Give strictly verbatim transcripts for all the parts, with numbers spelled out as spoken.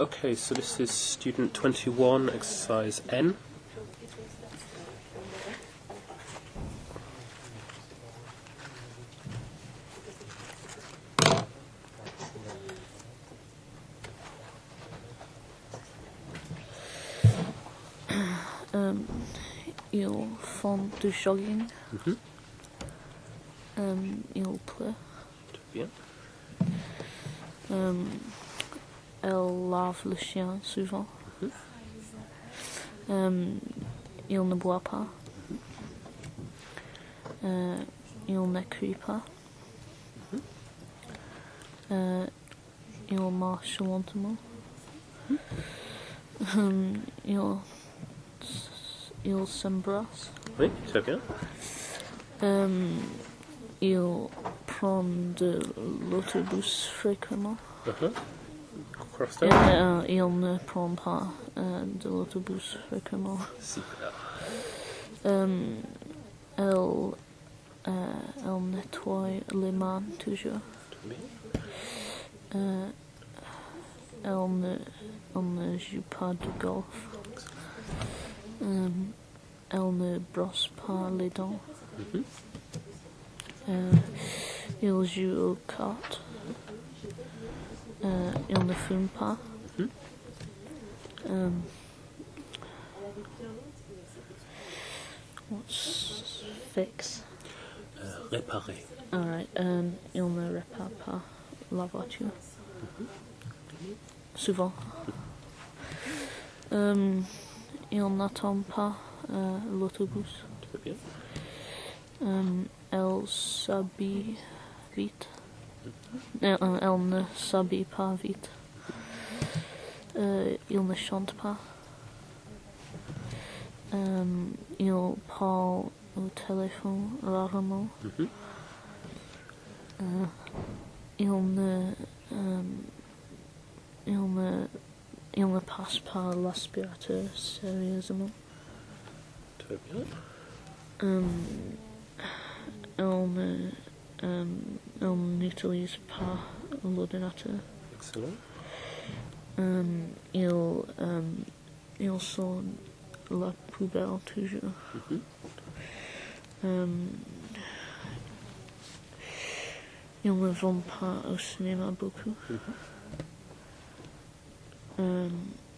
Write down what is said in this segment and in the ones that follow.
Okay, so this is student twenty-one, exercise N. Um, ils font du jogging. Mhm. Um, il pleut. Bien. Um, elle lave le chien souvent. Mhm. Um, il ne boit pas. Uh, il n'écrit pas. Mhm. Uh, il marche lentement. Um, il, il s'embrasse. Oui, très bien. Um, il prend de l'autobus fréquemment. Uh-huh. Crossed Et, out. euh, il ne prend pas euh, de l'autobus fréquemment. Super. Um, elle, euh, elle nettoie les mains toujours. Très bien. Euh, elle, ne, elle ne joue pas de golf. Um, elle ne brosse pas les dents. Mhm. Euh, il joue aux cartes. Euh, il ne fume pas. Mhm. Um, what's fix? Euh, réparer. Alright, um, il ne répare pas la voiture. Souvent. Um, il n'attend pas euh, l'autobus. Très bien. Um, elle s'habille vite. Elle, elle ne s'habille pas vite. Euh, il ne chante pas. Um, il parle au téléphone rarement. Mhm. Euh, il ne, um, il ne, il ne passe pas l'aspirateur sérieusement. Très bien. Um, elle ne, um, elle n'utilise pas l'ordinateur. Excellent. Um, il, um, il sort la poubelle toujours. Mhm. Um, il ne va pas au cinéma beaucoup. Mhm. Um,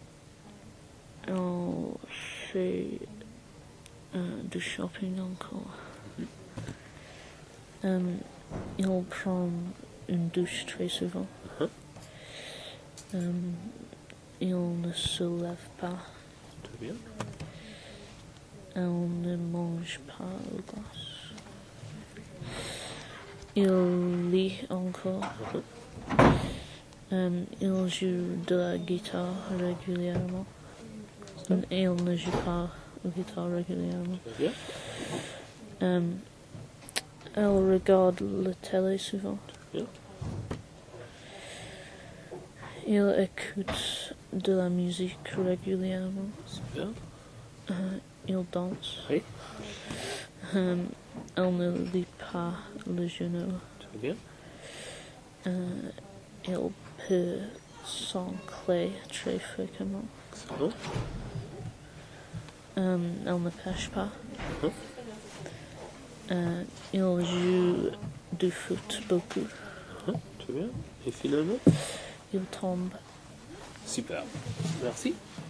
elle fait uh, du shopping encore. Um, il prend une douche très souvent. Uh-huh. Um, il ne se lève pas. Très bien. Elle ne mange pas le glace. Il lit encore. Uh-huh. Um, il joue de la guitare régulièrement. Il ne joue pas la guitare régulièrement. Très bien. Um, elle regarde la télé souvent. Très bien. Il écoute de la musique régulièrement. Super. Uh, il danse. Oui. Um, elle ne lit pas le journal. Très bien. Uh, il peut sans clé très fréquemment. Excellent. Um, elle ne pêche pas. Uh-huh. Uh, il joue du foot beaucoup. Uh-huh. Très bien. Et finalement? Il tombe. Super. Merci.